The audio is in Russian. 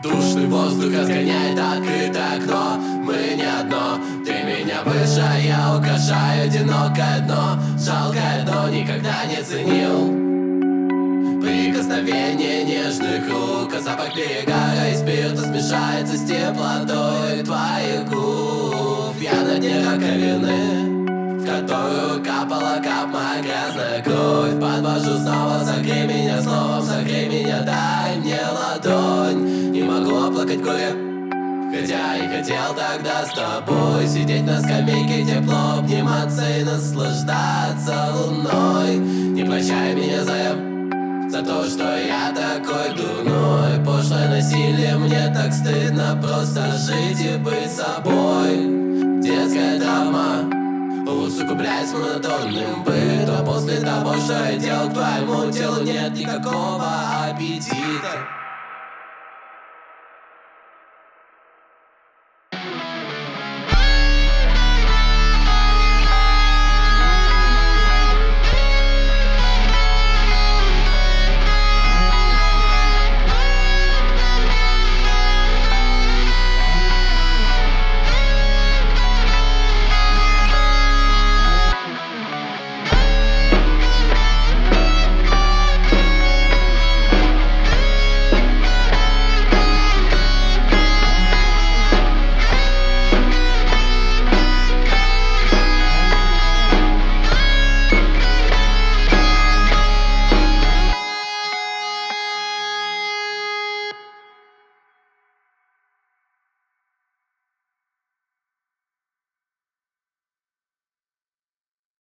Душный воздух разгоняет открытое окно. Мы не одно, ты меня выше, а я украшаю одинокое дно. Жалкое дно никогда не ценил прикосновение нежных рук, а запах перегара и спирта смешается с теплотой твоих губ. Я на дне раковины, в которую капала моя грязная кровь. Подвожу снова, согрей меня словом, согрей меня, дай мне ладонь. Не могу оплакать горе, хотя и хотел тогда с тобой сидеть на скамейке, тепло обниматься и наслаждаться луной. Не прощай меня за то, что я такой дурной. Пошлое насилие, мне так стыдно просто жить и быть собой. Детская травма усугубляется монотонным бытом. После того, что я делал к твоему телу, нет никакого аппетита.